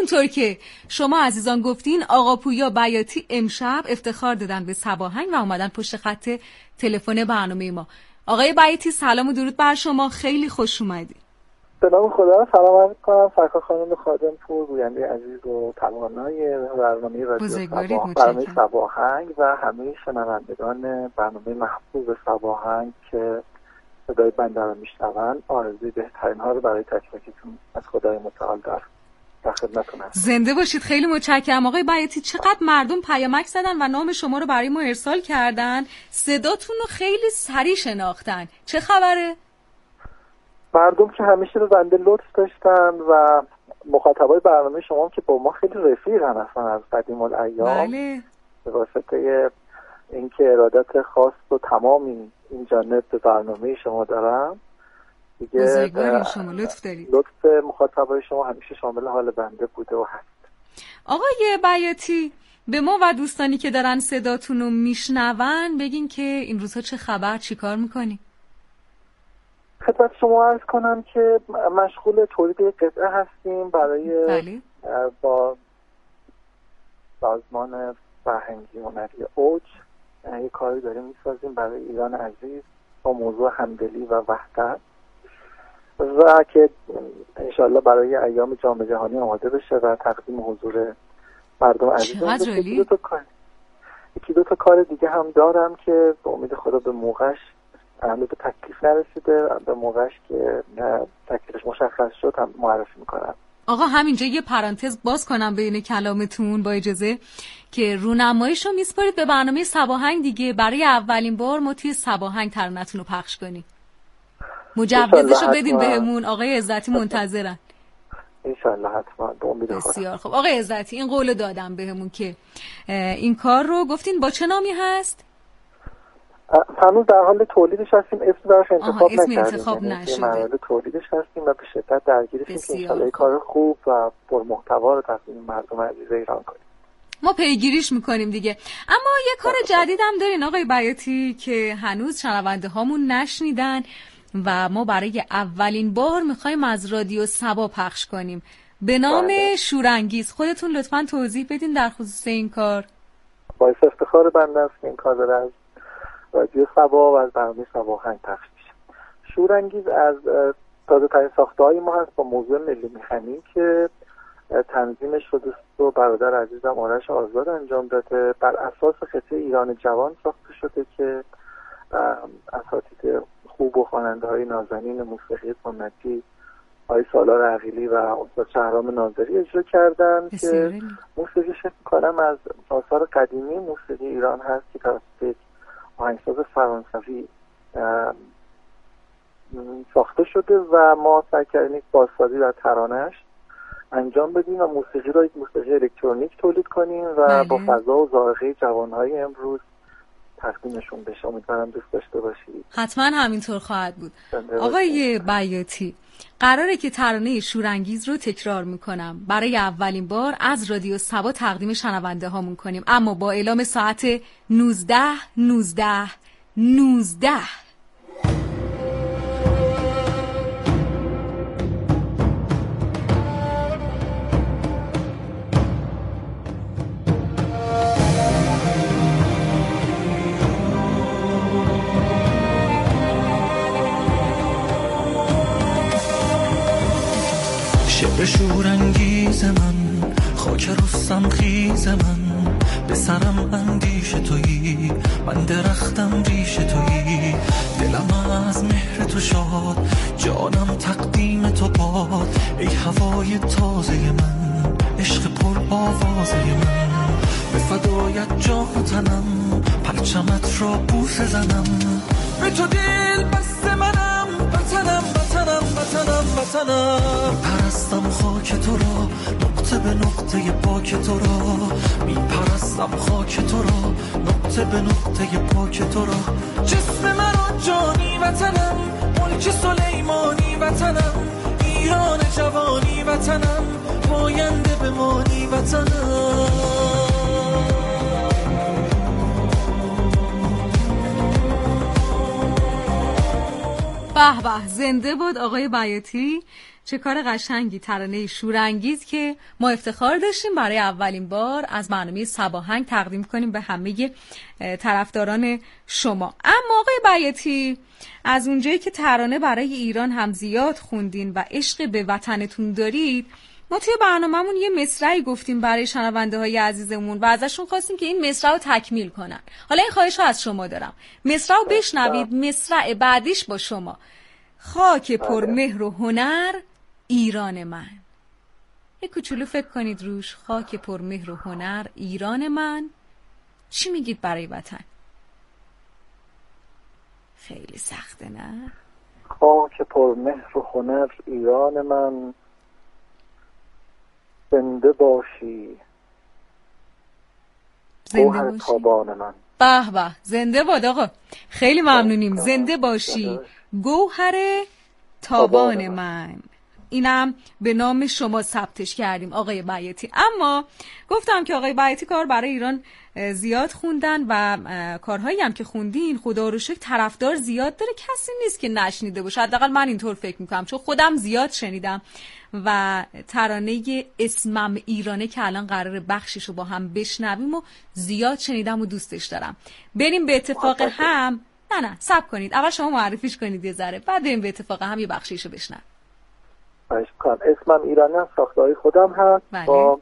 همونطور که شما عزیزان گفتین آقا پویا بیاتی امشب افتخار دادن به صبا آهنگ و اومدن پشت خط تلفن برنامه ما. آقای بیاتی سلام و درود بر شما، خیلی خوش اومدید. سلام خدا، سلام عرض کنم سرکار خانم خادم پور، گوینده عزیز و توانای برنامه رادیو صبا آهنگ و همه شنوندگان برنامه محبوب صبا آهنگ که صدای بنده رو میشنون. آرزوی بهترین ها رو برای تک تکتون از خدای متعال در خدمتتون هستم. زنده باشید، خیلی متشکرم. آقای بیاتی چقدر مردم پیامک زدن و نام شما رو برای ما ارسال کردن، صداتون رو خیلی سریع شناختن، چه خبره؟ مردم که همیشه به بنده لطف داشتن و مخاطبای برنامه شما هم که با ما خیلی رفیقن اصلا از قدیم الایام. بله. به واسطه اینکه ارادت خاص و تمامی این جانب به برنامه شما دارم دیگه. بزرگوارین شما، لطف دارید. لطف مخاطبای شما همیشه شامل حال بنده بوده و هست. آقای بیاتی به ما و دوستانی که دارن صداتون رو میشنون بگین که این روزها چه خبر، چی کار میکنی؟ خدمت شما عرض کنم که مشغول تولید قطعه هستیم برای بله. با سازمان فرهنگی هنری اوج یه کاری داریم میسازیم برای ایران عزیز با موضوع همدلی و وحدت و که انشالله برای ایام جام جهانی آماده بشه و تقدیم حضور مردم عزیز. یکی دو تا کار دیگه هم دارم که به امید خدا به موقعش به تکلیف نرسیده، به موقعش که تکلیفش مشخص شد هم معرفی میکنم. آقا همینجا یه پرانتز باز کنم بین کلامتون با اجازه که رونماییشو میسپارید به برنامه صبا آهنگ دیگه. برای اولین بار ما توی صبا آهنگ ترانه‌تون رو پخش کنیم. مجوزشو بدین بهمون. آقای عزتی منتظرن. انشالله حتما، به امید خدا. بسیار خب آقای عزتی این قولو دادم بهمون که این کار رو گفتین با چه نامی هست؟ هنوز در حال تولیدش هستیم، اسم براش انتخاب نکردیم. انتخاب نشده. در حال تولیدش هستیم و به شدت درگیریم که انشالله کار خوب و پرمحتوا رو تقدیم مردم عزیز ایران کنیم. ما پیگیریش میکنیم دیگه. اما یه کار جدید هم دارین آقای بیاتی که هنوز شنونده هامون نشنیدن و ما برای اولین بار میخوایم از رادیو صبا پخش کنیم به نام شورانگیز. خودتون لطفاً توضیح بدین در خصوص این کار. باعث افتخار بنده است که این کار داره از رادیو صبا و از برنامه صبا آهنگ پخش میشه. شورانگیز از تازه ترین ساخته‌های ما هست با موضوع ملی میخنی که تنظیمش شده و برادر عزیزم آرش آزاد انجام داده. بر اساس قطعه ایران جوان ساخته شده که اساتید خوب و خواننده‌های نازنین موسیقی سنتی آقای سالار عقیلی و استاد شهرام ناظری اجرا کردن که موسیقیش فکر می‌کنم از آثار قدیمی موسیقی ایران هست که توسط آهنگساز فرانسوی ساخته شده و ما سعی کردیم یک بازسازی در ترانه‌اش انجام بدیم و موسیقی را یک موسیقی الکترونیک تولید کنیم و با فضا و ذائقه جوان‌های امروز تقدیمشون بشه. امیدوارم دوست داشته باشید. حتما همینطور خواهد بود. آقای بیاتی قراره که ترانه شورانگیز رو تکرار میکنم برای اولین بار از رادیو صبا تقدیم شنونده هامون کنیم، اما با اعلام ساعت 19:19 شعر شورانگیز من، خاک رستم خیز من، به سرم اندیش تویی، من درختم ریش تویی، دلم از مهر تو شاد، جانم تقدیم تو باد، ای هوای تازه من، عشق پر آوازه من، به فدایت جان و تنم، پرچمت را بوسه زنم، به تو دل بسته منم، وطنم وطنم وطنم وطنم، پرستم خاک تو را، نقطه به نقطه پاک تو را، می پرستم خاک تو را، نقطه به نقطه پاک تو را، جسم من جانی وطنم، ملک سلیمانی وطنم، ایران جوانی وطنم، پاینده بمانی وطنم. به به، زنده بود آقای بیاتی. چه کار قشنگی، ترانه شورانگیز که ما افتخار داشتیم برای اولین بار از برنامه صباهنگ تقدیم کنیم به همه طرفداران شما. اما آقای بیاتی، از اونجایی که ترانه برای ایران هم زیاد خوندین و عشق به وطنتون دارید، ما توی برنامه‌مون یه مصرعی گفتیم برای شنونده‌های عزیزمون و ازشون خواستیم که این مصرع رو تکمیل کنن. حالا این خواهش رو از شما دارم، مصرع رو بشنوید، مصرع بعدیش با شما. خاک پرمهر و هنر ایران من. یه کوچولو فکر کنید روش. خاک پرمهر و هنر ایران من. چی میگید برای وطن؟ خیلی سخته نه؟ خاک پرمهر و هنر ایران من، زنده باشی گوهر تابان من. به به، زنده باد آقا، خیلی ممنونیم. زنده باشی گوهر تابان من. اینم به نام شما ثبتش کردیم آقای بیاتی. اما گفتم که آقای بیاتی کار برای ایران زیاد خوندن و کارهایی هم که خوندین خدا رو شکر طرفدار زیاد داره، کسی نیست که نشنیده باشه. حداقل من اینطور فکر میکنم، چون خودم زیاد شنیدم. و ترانه اسمم ایرانه که الان قراره بخشش رو با هم بشنویم و زیاد شنیدم و دوستش دارم. بریم به اتفاق هم. نه صبر کنید، اول شما معرفیش کنید یه ذره، بعد بریم به اتفاق هم یه بخشیشو بشنویم. اسمم ایرانی هم ساخته‌های خودم هست. بله. با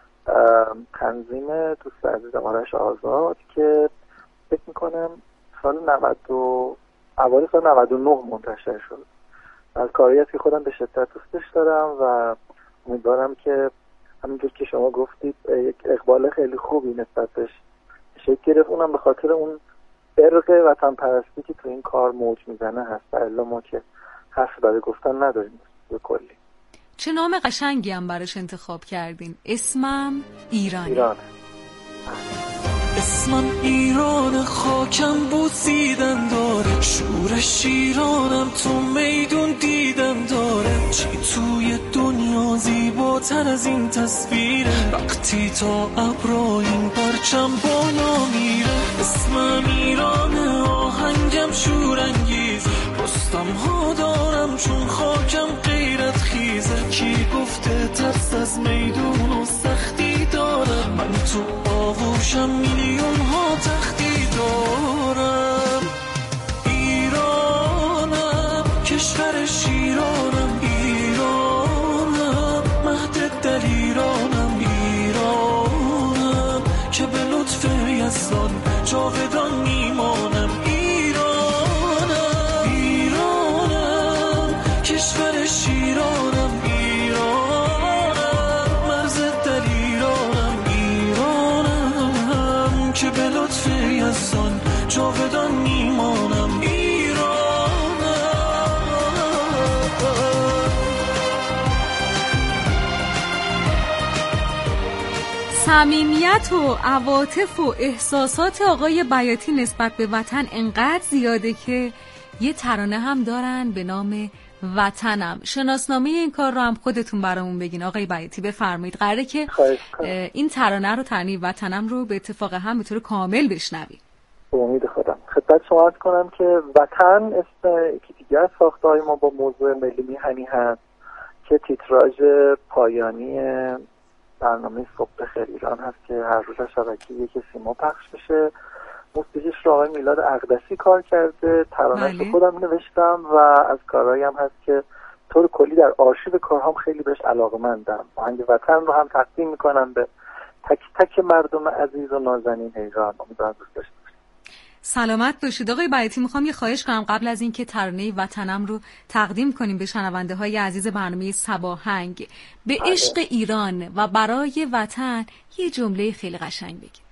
تنظیم دوست عزیزم آرش آزاد که فکر میکنم سال 90 اوایل سال 99 منتشر شد. از کاریت که خودم به شدت دوستش دارم و امیدوارم که همینجور که شما گفتید یک اقبال خیلی خوبی نسبت بهش شکل گرفت. اونم به خاطر اون ارق وطن پرستی که تو این کار موج میزنه هست. الا ما که حرف برای گفتن نداریم به کلی. چه نام قشنگی هم براش انتخاب کردین، اسمم ایران. اسمم ایران، خاکم بوسیدن داره، شورش ایرانم، تو میدون دیدن داره. چی توی دنیا زیباتر از این تصویره، وقتی تا ابرا این پرچم بالا میره. اسمم ایران، آهنگم شورانگیز، رستم ها دارم چون خاکم غیرت خیزه. کی گفته ترس از میدون و سختی دارم، من تو آغوشم میلیون ها تختی دارم. ایرانم، کشور شیرانم، ایرانم، مهد دل ایرانم، ایرانم که به لطف یزدان جاودان میمانم. ایرانم، ایرانم، کشور شیرانم، ایرانم، مرز دل ایرانم، ایرانم که به لطف یزدان جاودان میمانم. صمیمیت و عواطف و احساسات آقای بیاتی نسبت به وطن انقدر زیاده که یه ترانه هم دارن به نام وطنم. شناسنامه این کار رو هم خودتون برامون بگین آقای بیاتی، بفرمایید. قراره که این ترانه رو، ترانه وطنم رو به اتفاق هم به طور کامل بشنویم. به امید خودم خدمت شما عرض کنم که وطن اسم یکی دیگه از ساخته‌های ما با موضوع ملی میهنی هست که تیتراژ پایانی برنامه صبح خیر ایران هست که هر روز از شبکه یک سیما پخش میشه. موسیقیش رو آقای میلاد اقدسی کار کرده، ترانه‌اش رو خودم نوشتم و از کارهایی هم هست که طور کلی در آرشیو کارهام خیلی بهش علاقه‌مندم. آهنگ وطن رو هم تقدیم میکنم به تک تک مردم عزیز و نازنین ایران. امیدوارم دوست داشته باشید. سلامت باشید آقای بیاتی. میخوام یه خواهش کنم قبل از اینکه ترانه وطنم رو تقدیم کنیم به شنونده های عزیز برنامه صباهنگ، به عشق ایران و برای وطن یه جمله خیلی قشنگ بگید.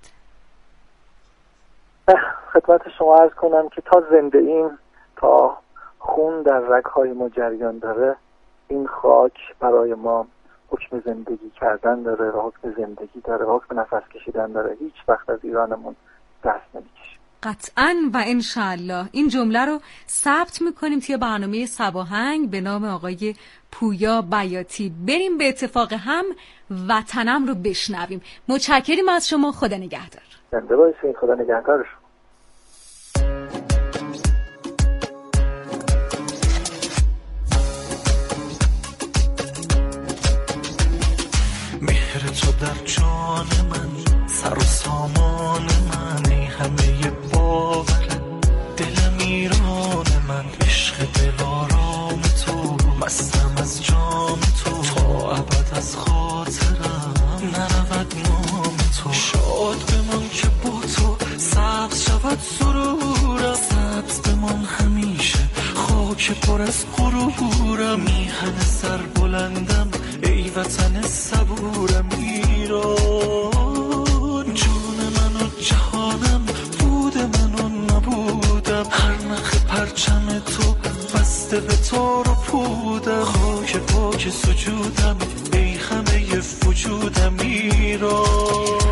خدمت شما عرض کنم که تا زنده ایم، تا خون در رگ‌های ما جریان داره، این خاک برای ما حکم زندگی کردن داره و حکم زندگی داره و حکم نفس کشیدن داره. هیچ وقت از ایرانمون دست نمیکشیم. قطعاً و انشالله این جمله رو ثبت میکنیم توی برنامه صباهنگ به نام آقای پویا بیاتی. بریم به اتفاق هم وطنم رو بشنویم. متشکریم از شما. خدا نگهدار. زنده باشید. خدا نگهدار شما. مهر تو در جان من، سر و سامان من، ای همه باورت، دلم ایران من، عشق دلارام تو، مستم از جام تو، تا ابد از خاطرم نرود نام تو. شاد بمان که با تو سبز شود سرورم، سبز بمان همیشه خاک پر از غرورم. میهن سر بلندم ای وطن صبورم ایران، جون من و جهانم، بود من و نبودم، هر نخ پرچم تو بسته به تار و پودم، خاک پاک سجودم ای همه وجودم ایران.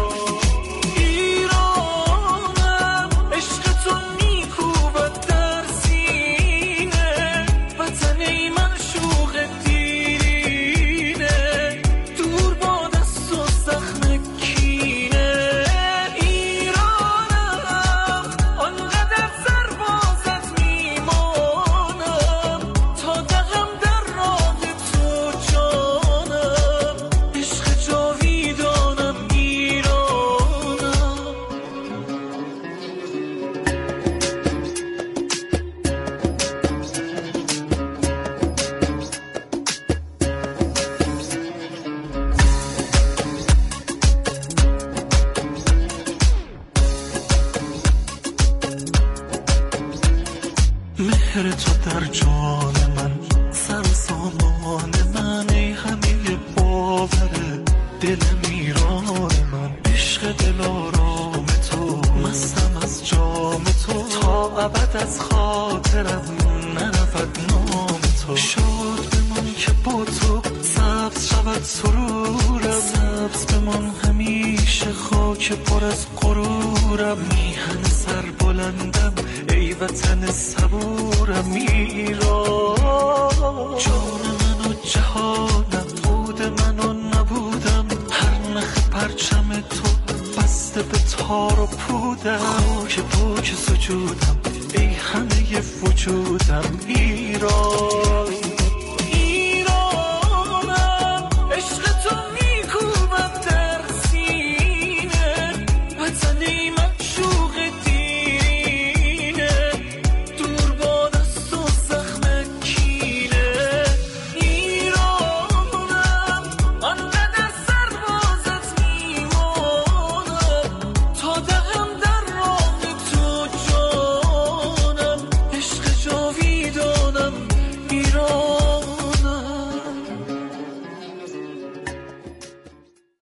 مهر تو در جان من، سر و سامان من، ای همه باور دلم ایران من، عشق دلارام تو، مستم از جام تو، تا ابد از خاطرم نرود نام تو. شاد بمان که با تو سبز شود سرورم، سبز بمان همیشه خاک پر از غرورم. میهن سر بلندم ای وطن صبورم ایران، جان من و جهانم، بود من و نبودم، هر نخ پرچم تو بسته به تار و پودم، خاک پاک سجودم ای همه وجودم ایران.